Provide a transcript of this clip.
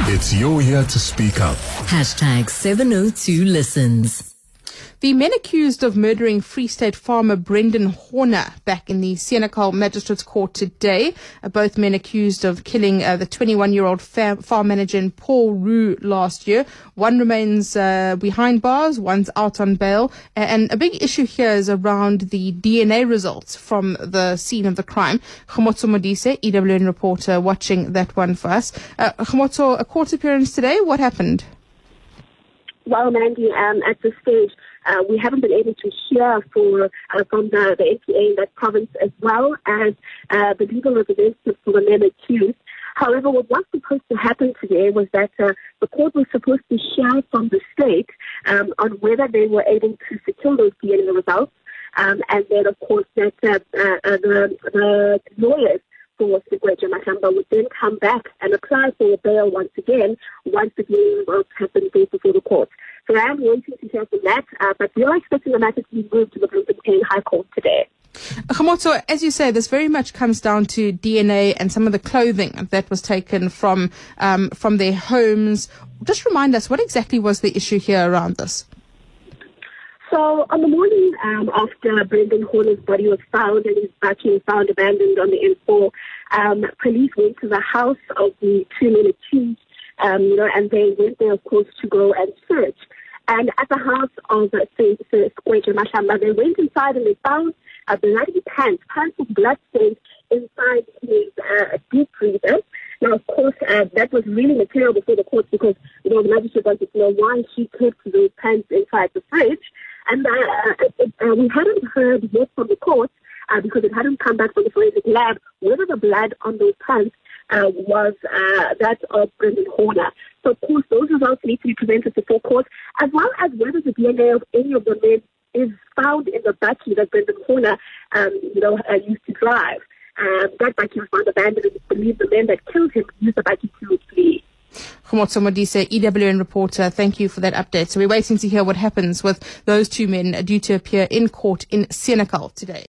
It's your year to speak up. Hashtag 702 listens. The men accused of murdering Free State farmer Brendan Horner back in the Senekal Magistrates Court today. Both men accused of killing the 21-year-old farm manager in Paul Rue last year. One remains behind bars, one's out on bail. And a big issue here is around the DNA results from the scene of the crime. Khomotso Modise, EWN reporter, watching that one for us. Khomotso, a court appearance today. What happened? Well, Mandy, at this stage, we haven't been able to hear from the NPA in that province, as well as the legal representative for the men accused. However, what was supposed to happen today was that the court was supposed to hear from the state on whether they were able to secure those DNA results, and then, of course, that the lawyers for Sigweja Mashamba would then come back and apply for bail once again once the DNA results have been brought before the court. So I am waiting to hear from that, but we are expecting the matter to be moved to the Bloemfontein High Court today. Khomotso, as you say, this very much comes down to DNA and some of the clothing that was taken from their homes. Just remind us, what exactly was the issue here around this? So on the morning after Brendan Horner's body was found and his body was found abandoned on the N4, police went to the house of the two men accused, and they went there, of course, to go and search. And at the house of Sigweja Mashamba, they went inside and they found bloody pants with blood stains inside his deep freezer. Now, of course, that was really material before the court because, the magistrate wanted to know why he kept those pants inside the fridge. And we hadn't heard yet from the court because it hadn't come back from the forensic lab whether the blood on those pants was that of Brendan Horner. So, of course, those results need to be presented before court, as well as whether the DNA of any of the men is found in the bakkie that Brendan Horner, used to drive. That bakkie was found abandoned, and it's believed the men that killed him used the bakkie to flee. Khomotso Modise, EWN reporter, thank you for that update. So we're waiting to hear what happens with those two men due to appear in court in Senekal today.